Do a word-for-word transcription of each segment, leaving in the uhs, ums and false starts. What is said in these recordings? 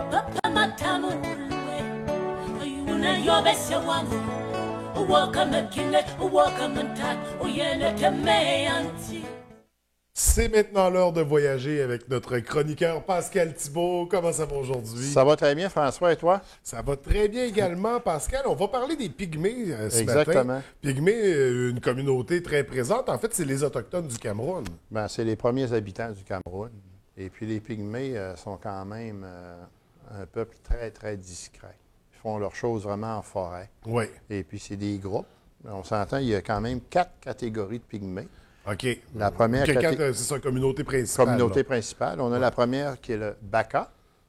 C'est maintenant l'heure de voyager avec notre chroniqueur Pascal Thibault. Comment ça va aujourd'hui? Ça va très bien, François, et toi? Ça va très bien également, Pascal. On va parler des Pygmées euh, ce Exactement. matin. Pygmées, euh, une communauté très présente. En fait, c'est les Autochtones du Cameroun. Ben, c'est les premiers habitants du Cameroun. Et puis les Pygmées euh, sont quand même euh, un peuple très, très discret. Ils font leurs choses vraiment en forêt. Oui. Et puis c'est des groupes. On s'entend, il y a quand même quatre catégories de Pygmées. OK. La première Okay, caté... C'est sa communauté principale. Communauté là. principale. On a ouais. la première qui est le Baka.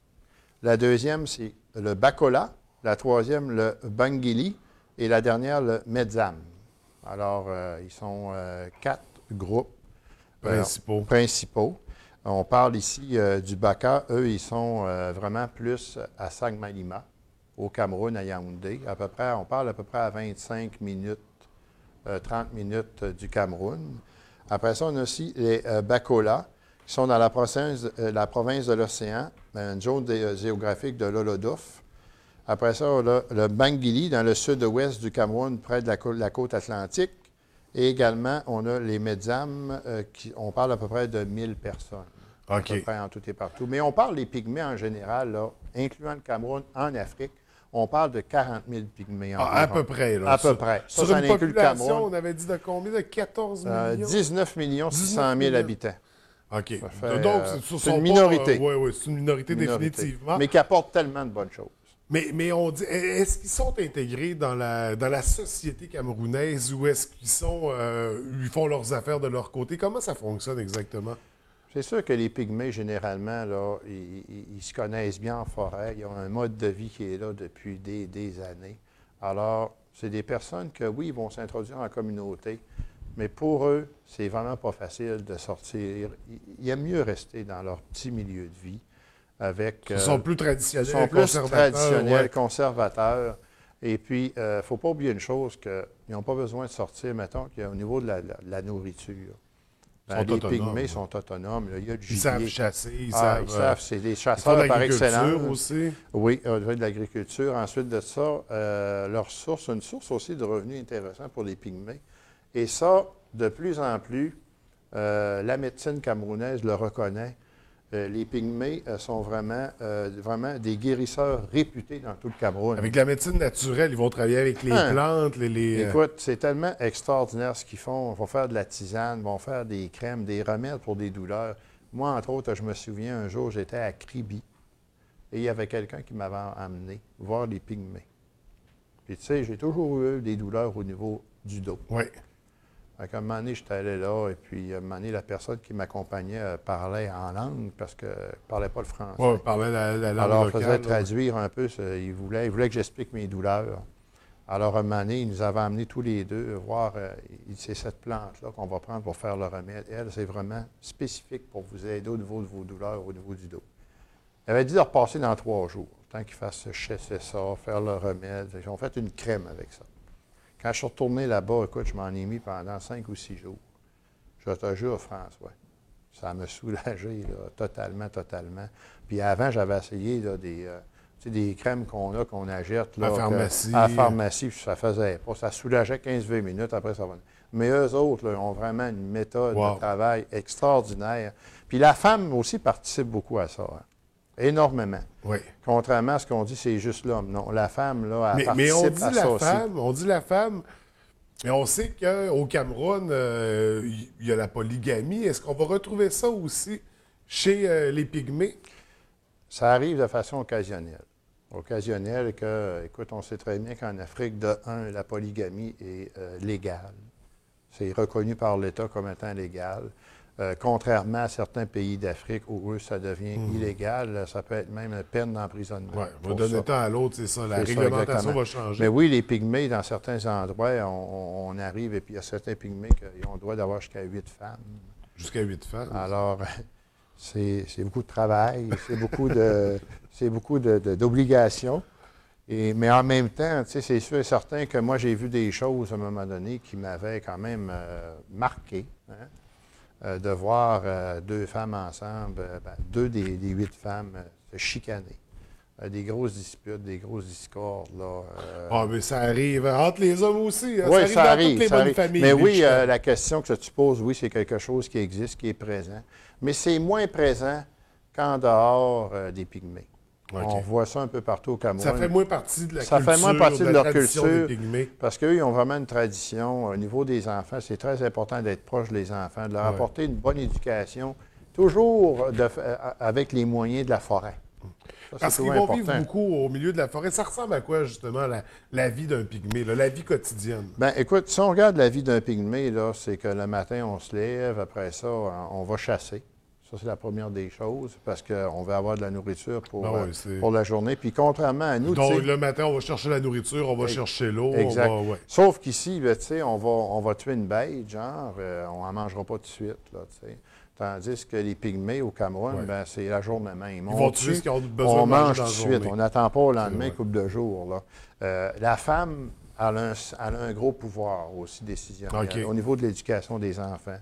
La deuxième, c'est le Bakola. La troisième, le Bangili. Et la dernière, le Medzam. Alors, euh, ils sont euh, quatre groupes Principaux. Euh, principaux. On parle ici euh, du Baka. Eux, ils sont euh, vraiment plus à Saguenay-Malima, au Cameroun, à Yaoundé. À peu près, on parle à peu près à vingt-cinq minutes, euh, trente minutes euh, du Cameroun. Après ça, on a aussi les euh, Bakola, qui sont dans la province, euh, la province de l'Océan, dans une zone de, géographique de l'Holodouf. Après ça, on a le Bangili, dans le sud-ouest du Cameroun, près de la côte, la côte atlantique. Et également, on a les Medzam, euh, qui, on parle à peu près de mille personnes. OK. À peu près en tout et partout. Mais on parle des Pygmées en général, là, incluant le Cameroun, en Afrique. On parle de quarante mille Pygmées. Ah, à peu près. Là, à peu sur, près. Ça, sur ça, une population, on avait dit de combien? De quatorze millions? Euh, dix-neuf millions six cent mille habitants. OK. Fait, Donc, euh, c'est, c'est une minorité. Euh, oui, oui, c'est une minorité, minorité définitivement. Mais qui apporte tellement de bonnes choses. Mais, mais on dit, est-ce qu'ils sont intégrés dans la, dans la société camerounaise ou est-ce qu'ils sont, euh, ils font leurs affaires de leur côté? Comment ça fonctionne exactement? C'est sûr que les Pygmées, généralement, là, ils, ils, ils se connaissent bien en forêt. Ils ont un mode de vie qui est là depuis des, des années. Alors, c'est des personnes que, oui, ils vont s'introduire en communauté, mais pour eux, c'est vraiment pas facile de sortir. Ils aiment mieux rester dans leur petit milieu de vie. Avec, ils sont euh, plus traditionnels, ils sont plus traditionnels, ouais. conservateurs. Et puis, il euh, ne faut pas oublier une chose, qu'ils n'ont pas besoin de sortir, mettons, qu'au niveau de la, la, la nourriture. Ben, les Pygmées sont autonomes. Là. Il y a du gibier. Ils savent chasser, ils ah, savent... Ils savent, c'est des chasseurs par excellence. Aussi. Oui, de l'agriculture. Ensuite de ça, euh, leur source, une source aussi de revenus intéressants pour les Pygmées. Et ça, de plus en plus, euh, la médecine camerounaise le reconnaît. Euh, les Pygmées euh, sont vraiment, euh, vraiment des guérisseurs réputés dans tout le Cameroun. Avec la médecine naturelle, ils vont travailler avec les hein? plantes, les... les... Écoute, c'est tellement extraordinaire ce qu'ils font. Ils vont faire de la tisane, ils vont faire des crèmes, des remèdes pour des douleurs. Moi, entre autres, je me souviens, un jour, j'étais à Kribi et il y avait quelqu'un qui m'avait amené voir les Pygmées. Puis tu sais, j'ai toujours eu des douleurs au niveau du dos. Oui. À un moment donné, j'étais allé là, et puis à un moment donné, la personne qui m'accompagnait euh, parlait en langue parce qu'elle ne parlait pas le français. Oui, parlait la, la langue Alors, locale. Alors, je faisais traduire un peu, ce, il, voulait, il voulait que j'explique mes douleurs. Alors, à un moment donné, il nous avait amenés tous les deux voir, euh, c'est cette plante-là qu'on va prendre pour faire le remède. Et elle, c'est vraiment spécifique pour vous aider au niveau de vos douleurs, au niveau du dos. Elle avait dit de repasser dans trois jours, tant qu'il fasse chasser ça, faire le remède. Ils ont fait une crème avec ça. Quand je suis retourné là-bas, écoute, je m'en ai mis pendant cinq ou six jours. Je te jure, François, ça m'a soulagé là, totalement, totalement. Puis avant, j'avais essayé là, des, euh, tu sais, des crèmes qu'on a, qu'on achète là, à la pharmacie. Que, à la pharmacie, puis ça faisait pas. Ça soulageait quinze à vingt minutes, après ça va. Mais eux autres là, ont vraiment une méthode wow. de travail extraordinaire. Puis la femme aussi participe beaucoup à ça. Hein. Énormément. Oui. Contrairement à ce qu'on dit, c'est juste l'homme. Non, la femme, là, elle mais, participe mais on dit à la ça femme, aussi. on dit la femme, mais on sait qu'au Cameroun, euh, il y a la polygamie. Est-ce qu'on va retrouver ça aussi chez euh, les Pygmées? Ça arrive de façon occasionnelle. Occasionnelle que, écoute, on sait très bien qu'en Afrique, de un, la polygamie est euh, légale. C'est reconnu par l'État comme étant légal. Euh, contrairement à certains pays d'Afrique où eux, ça devient mmh. illégal, ça peut être même une peine d'emprisonnement. Oui, on va d'un temps à l'autre, c'est ça. La c'est réglementation ça, va changer. Mais oui, les Pygmées, dans certains endroits, on, on arrive et puis il y a certains Pygmées qui ont le droit d'avoir jusqu'à huit femmes. Jusqu'à huit femmes. Alors, c'est, c'est beaucoup de travail, c'est beaucoup de, c'est beaucoup de, de, d'obligations. Et, mais en même temps, c'est sûr et certain que moi, j'ai vu des choses à un moment donné qui m'avaient quand même euh, marqué. Hein? Euh, de voir euh, deux femmes ensemble, euh, ben, deux des, des huit femmes euh, se chicaner. euh, des grosses disputes, des grosses discordes. Là, euh... Ah, mais ça arrive entre les hommes aussi. Hein? Oui, ça arrive ça dans arrive. toutes les ça bonnes arrive. familles. Mais oui, Michel. euh, la question que tu poses, oui, c'est quelque chose qui existe, qui est présent. Mais c'est moins présent qu'en dehors euh, des Pygmées. Okay. On voit ça un peu partout au Cameroun. Ça fait moins partie de la ça culture, fait moins partie de, de leur tradition culture, des Pygmées. parce qu'eux, ils ont vraiment une tradition. Au niveau des enfants, c'est très important d'être proche des enfants, de leur ouais. apporter une bonne éducation, toujours de, avec les moyens de la forêt. Ça, parce qu'ils vont vivre beaucoup au milieu de la forêt. Ça ressemble à quoi, justement, la, la vie d'un Pygmée, là, la vie quotidienne? Bien, écoute, si on regarde la vie d'un Pygmée, c'est que le matin, on se lève, après ça, on va chasser. Ça, c'est la première des choses, parce qu'on veut avoir de la nourriture pour, ah oui, euh, pour la journée. Puis contrairement à nous... Donc, le matin, on va chercher la nourriture, on va et, chercher l'eau. Exact. On va, ouais. Sauf qu'ici, tu sais, on va, on va tuer une bête, genre, euh, on n'en mangera pas tout de suite, là, tu sais. Tandis que les Pygmées au Cameroun, ouais. ben, c'est la journée même. Ils vont tuer ce qu'ils ont besoin on de mange tout de suite. On n'attend pas au lendemain, une couple de jours. Là. Euh, la femme elle a, un, elle a un gros pouvoir aussi décisionnel okay. au niveau de l'éducation des enfants,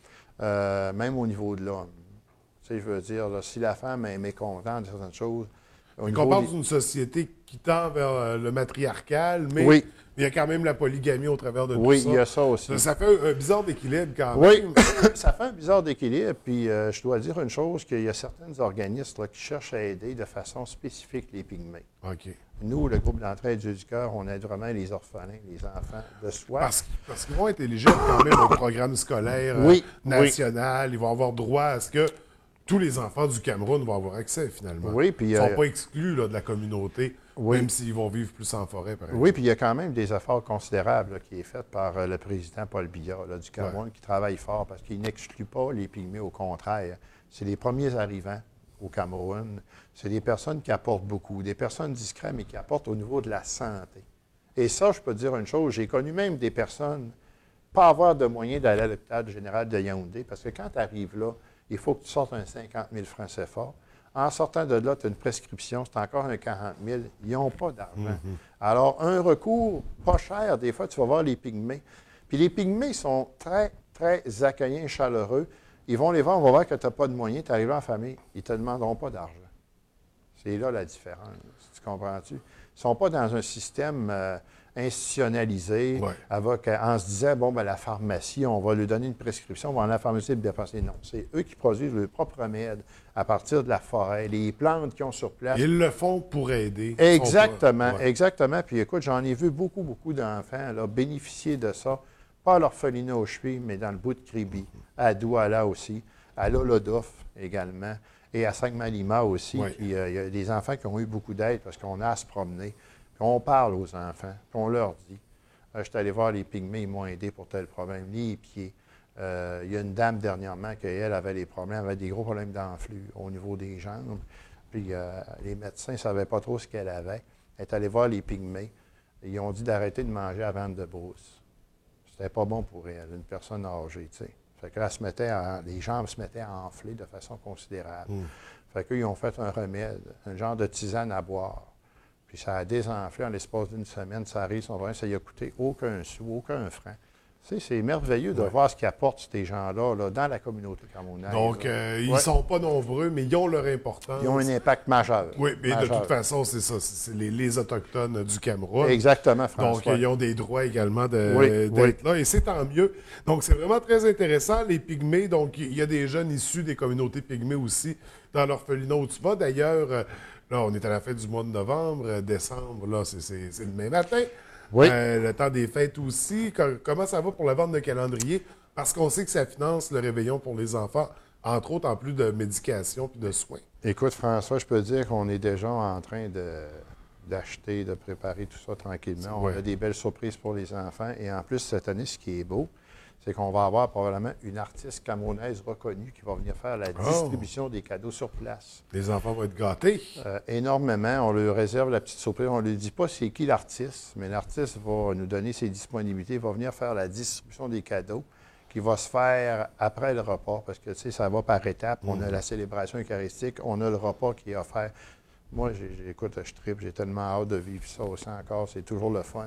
euh, même au niveau de l'homme. Tu sais, je veux dire, là, si la femme est mécontente de certaines choses... On parle des... d'une société qui tend vers euh, le matriarcal, mais oui. il y a quand même la polygamie au travers de oui, tout ça. Oui, il y a ça aussi. Ça, ça fait un, un bizarre d'équilibre quand oui. même. Oui, ça fait un bizarre d'équilibre. Puis euh, je dois dire une chose, qu'il y a certains organismes là, qui cherchent à aider de façon spécifique les Pygmées. OK. Nous, le groupe d'entraide du cœur, on aide vraiment les orphelins, les enfants de soi. Parce, parce qu'ils vont être éligibles quand même au programme scolaire oui, euh, national. Oui. Ils vont avoir droit à ce que tous les enfants du Cameroun vont avoir accès, finalement. Oui, puis... Ils ne sont euh, pas exclus là, de la communauté, oui. même s'ils vont vivre plus en forêt, par exemple. Oui, puis il y a quand même des efforts considérables là, qui est fait par euh, le président Paul Biya là, du Cameroun, ouais. qui travaille fort parce qu'il n'exclut pas les Pygmées, au contraire. C'est les premiers arrivants au Cameroun. C'est des personnes qui apportent beaucoup, des personnes discrètes, mais qui apportent au niveau de la santé. Et ça, je peux te dire une chose, j'ai connu même des personnes pas avoir de moyens d'aller à l'hôpital général de Yaoundé, parce que quand tu arrives là, il faut que tu sortes un cinquante mille francs C F A. En sortant de là, tu as une prescription, c'est encore un quarante mille. Ils n'ont pas d'argent. Mm-hmm. Alors, un recours pas cher, des fois, tu vas voir les Pygmées. Puis les Pygmées sont très, très accueillants, chaleureux. Ils vont les voir, on va voir que tu n'as pas de moyens, tu arrives en famille, ils ne te demanderont pas d'argent. C'est là la différence. Tu comprends-tu? Ils ne sont pas dans un système euh, institutionnalisé, ouais. avec, en se disant, bon, ben, la pharmacie, on va lui donner une prescription, on va aller à la pharmacie et bien passer. Non, c'est eux qui produisent leur propre remède à partir de la forêt, les plantes qu'ils ont sur place. Ils le font pour aider. Exactement, pas... ouais. exactement. Puis écoute, j'en ai vu beaucoup, beaucoup d'enfants là, bénéficier de ça, pas à l'orphelinat au Chevilles, mais dans le bout de Kribi, à Douala aussi, à Lolodof également, et à Saint-Malima aussi. Ouais. Puis, euh, il y a des enfants qui ont eu beaucoup d'aide parce qu'on a à se promener. Puis on parle aux enfants, puis on leur dit. Euh, je suis allé voir les Pygmées, ils m'ont aidé pour tel problème. Les pieds. Euh, il y a une dame dernièrement qui, elle, avait des problèmes, avait des gros problèmes d'enflux au niveau des jambes. Puis euh, les médecins ne savaient pas trop ce qu'elle avait. Elle est allée voir les Pygmées. Ils ont dit d'arrêter de manger à vente de brousse. C'était pas bon pour elle, une personne âgée, tu sais. Fait que là, se mettait à, les jambes se mettaient à enfler de façon considérable. Mm. Fait qu'ils ont fait un remède, un genre de tisane à boire. Puis ça a désenflé en l'espace d'une semaine. Ça arrive, son vin, ça y a coûté aucun sou, aucun franc. Tu sais, c'est merveilleux de ouais. voir ce qu'ils apportent, ces gens-là, là, dans la communauté camerounaise. Donc, euh, ils ne ouais. sont pas nombreux, mais ils ont leur importance. Ils ont un impact majeur. Oui, mais majeur. de toute façon, c'est ça. C'est les, les Autochtones du Cameroun. Exactement, François. Donc, ils ont des droits également de, oui, d'être oui. là, et c'est tant mieux. Donc, c'est vraiment très intéressant. Les Pygmées, donc, il y a des jeunes issus des communautés Pygmées aussi dans l'orphelinat où tu vas. D'ailleurs, euh, là, on est à la fin du mois de novembre, euh, décembre, là, c'est, c'est, c'est demain matin. Oui. Euh, le temps des fêtes aussi. Comment ça va pour la vente de calendrier? Parce qu'on sait que ça finance le réveillon pour les enfants, entre autres en plus de médication puis de soins. Écoute, François, je peux te dire qu'on est déjà en train de, d'acheter, de préparer tout ça tranquillement. On ouais. a des belles surprises pour les enfants. Et en plus, cette année, ce qui est beau, c'est qu'on va avoir probablement une artiste camerounaise reconnue qui va venir faire la distribution oh. des cadeaux sur place. Les enfants vont être gâtés. Euh, énormément. On leur réserve la petite surprise. On ne lui dit pas c'est qui l'artiste, mais l'artiste va nous donner ses disponibilités, va venir faire la distribution des cadeaux qui va se faire après le repas, parce que, tu sais, ça va par étapes. Mmh. On a la célébration eucharistique, on a le repas qui est offert. Moi, j'ai, écoute, je tripe, j'ai tellement hâte de vivre ça aussi encore. C'est toujours le fun.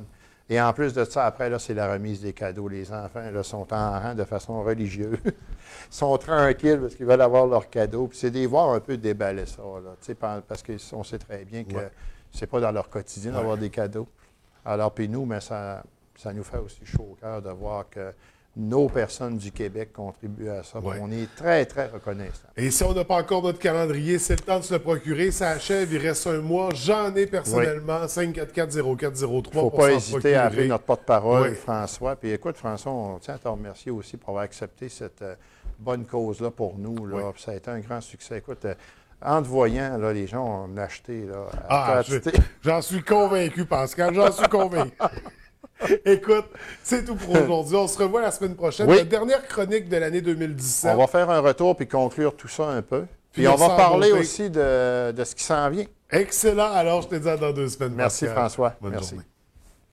Et en plus de ça, après, là, c'est la remise des cadeaux. Les enfants, là, sont en rang de façon religieuse. Ils sont tranquilles parce qu'ils veulent avoir leurs cadeaux. Puis c'est de les voir un peu déballer ça, là, tu sais, parce qu'on sait très bien que Ouais. c'est pas dans leur quotidien d'avoir Ouais. des cadeaux. Alors, puis nous, mais ça, ça nous fait aussi chaud au cœur de voir que nos personnes du Québec contribuent à ça. Ouais. On est très, très reconnaissants. Et si on n'a pas encore notre calendrier, c'est le temps de se le procurer. Ça achève, il reste un mois. J'en ai personnellement. cinq quatre quatre zéro quatre zéro trois Il ne faut pour pas s'en hésiter à appeler procurer. notre porte-parole, Oui. François. Puis écoute, François, on tient à te remercier aussi pour avoir accepté cette euh, bonne cause-là pour nous. Là. Oui. Puis ça a été un grand succès. Écoute, euh, en te voyant, là, les gens ont acheté. Là, à Ah, je- quantité. j'en suis convaincu, Pascal. J'en suis convaincu. Écoute, c'est tout pour aujourd'hui. On se revoit la semaine prochaine. Oui. La dernière chronique de l'année deux mille dix-sept. On va faire un retour puis conclure tout ça un peu. Puis, Puis on on va s'en parler monter. aussi de, de ce qui s'en vient. Excellent. Alors, je te dis à dans deux semaines. Merci, Pascal. François. Bonne Merci. journée.